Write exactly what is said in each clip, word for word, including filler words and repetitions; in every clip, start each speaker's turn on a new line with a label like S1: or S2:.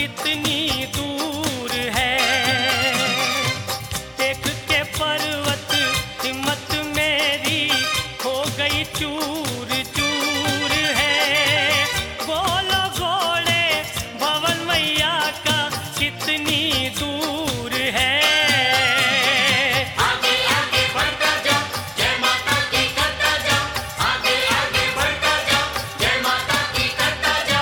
S1: कितनी दूर है। देख के पर्वत हिम्मत मेरी हो गई चूर चूर है। बोलो घोड़े भवन मैया का कितनी दूर है।
S2: आगे आगे बढ़ता जा, जय माता की करता जा। आगे आगे बढ़ता जा, जय माता की करता जा।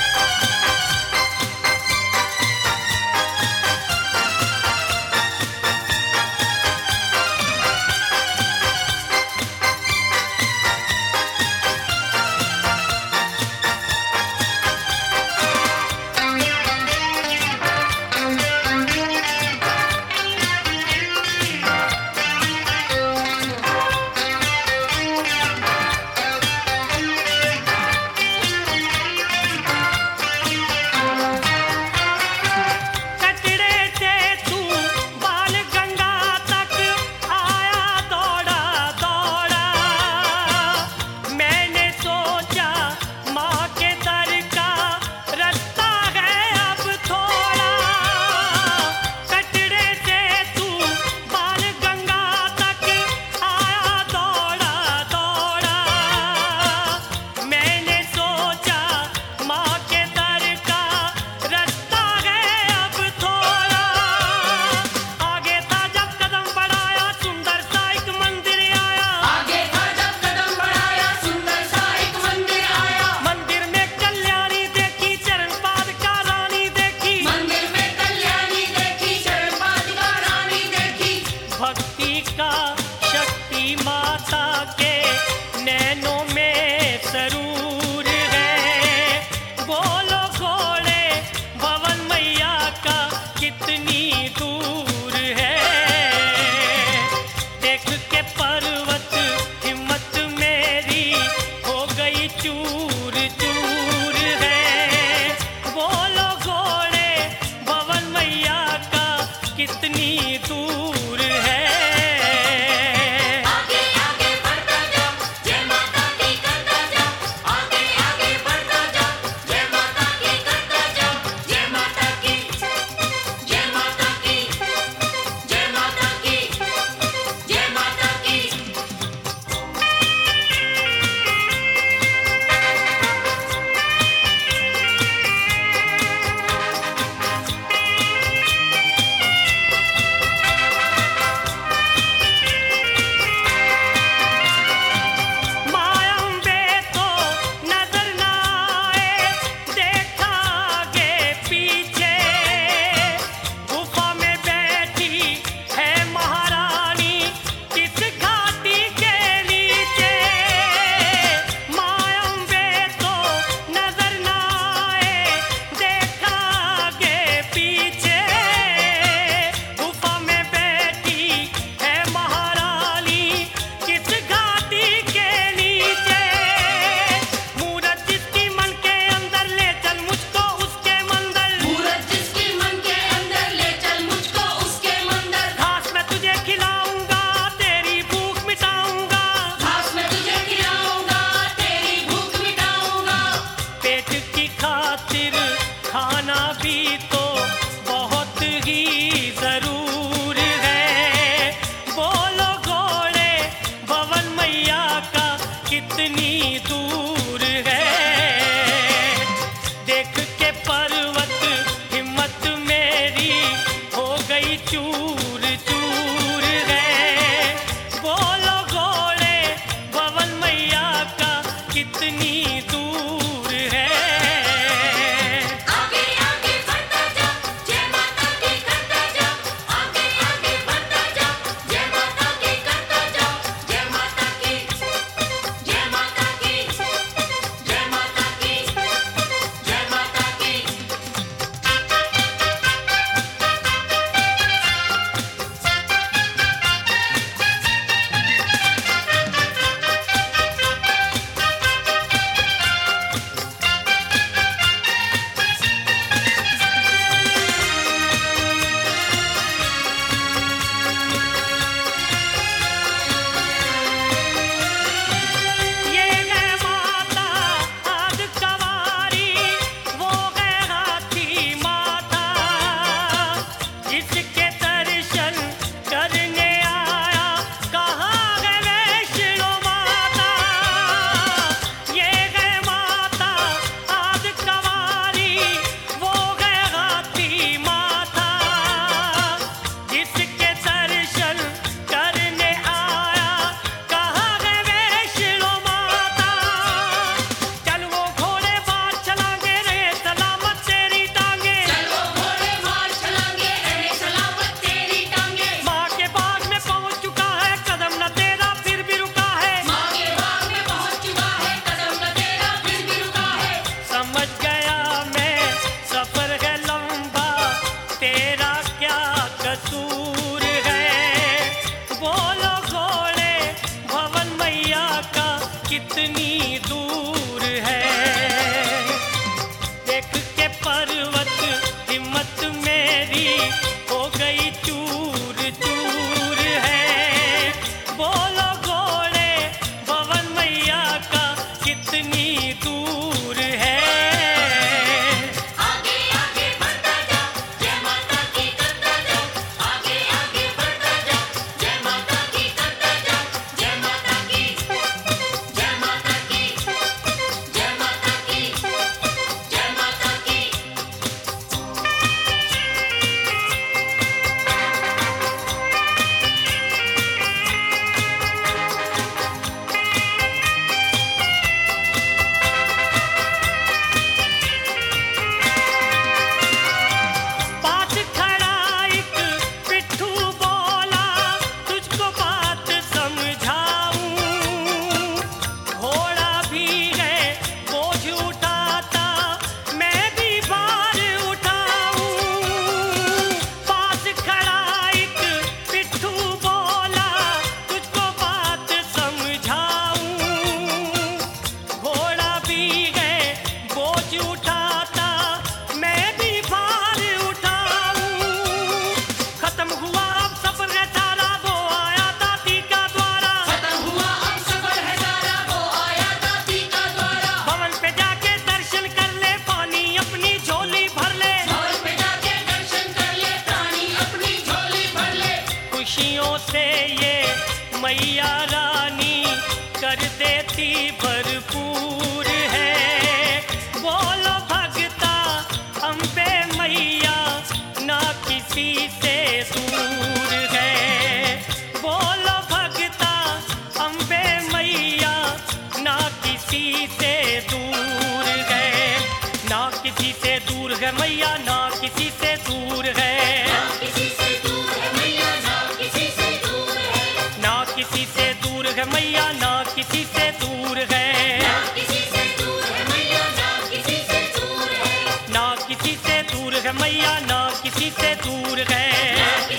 S1: कटरे से तू बाल गंगा तक आया दौड़ा दौड़ा। मैंने सोचा माँ के दर का रास्ता है अब थोड़ा। कटरे से तू बाल गंगा तक आया दौड़ा दौड़ा। मैंने सोचा माँ के दर का रास्ता है अब थोड़ा। आगे था जब कदम बढ़ाया सुंदर सा एक मंदिर आया।
S2: आगे था जब कदम बढ़ाया सुंदर सा एक मंदिर आया।
S1: मंदिर में कल्याणी देखी चरण पादुका रानी देखी।
S2: मंदिर में कल्याणी देखी, चरण पादुका रानी देखी।
S1: भक्ति का शक्ति माता के नैनों में सरूर है। बोलो घोड़े भवन मैया का कितनी दूर है। देख के पर्वत हिम्मत मेरी हो गई चूर चूर है। बोलो घोड़े भवन मैया का कितनी दूर है।
S2: आगे आगे बढ़ता जा, जय माता की करता जा। आगे आगे बढ़ता जा, जय माता की करता जा। जय माता की, जय माता की, जय माता की, जय माता की।
S1: मायम्बे तो नजर ना आए देखा आगे पीछे। गुफा में बैठी है महारानी किस घाटी के नीचे। मायम्बे तो नजर ना आए देखा आगे पीछे। गुफा में बैठी है महारानी किस घाटी के नीचे। मूरत जिसकी मन के अंदर ले चल मुझको उसके मंदिर।
S2: मूरत जिसकी मन के अंदर ले चल मुझको उसके मंदिर।
S1: घास मैं तुझे खिलाऊंगा तेरी भूख मिटाऊंगा।
S2: घास में तुझे खिलाऊंगा, तेरी भूख मिटाऊंगा।
S1: पेट की खातिर खाना भी तो बहुत ही जरूर है। बोलो घोड़े भवन मैया का कितनी दूर है। देख के पर्वत हिम्मत मेरी हो गई चूर चूर है। बोलो घोड़े भवन मैया का कितनी दूर है।
S2: आगे आगे बढ़ता जा,
S1: से ये मैया रानी कर देती भरपूर है। बोलो भगता अम्बे मैया ना किसी से दूर है। बोलो भगता अम्बे मैया ना किसी से दूर है। ना किसी से दूर है मैया, ना किसी से दूर है।
S2: किसी से दूर है मैया ना किसी से दूर है।
S1: ना किसी से दूर है मैया, ना किसी से दूर है।
S2: किसी से दूर है मैया ना किसी से दूर है।
S1: ना किसी से दूर है मैया, ना किसी से दूर है।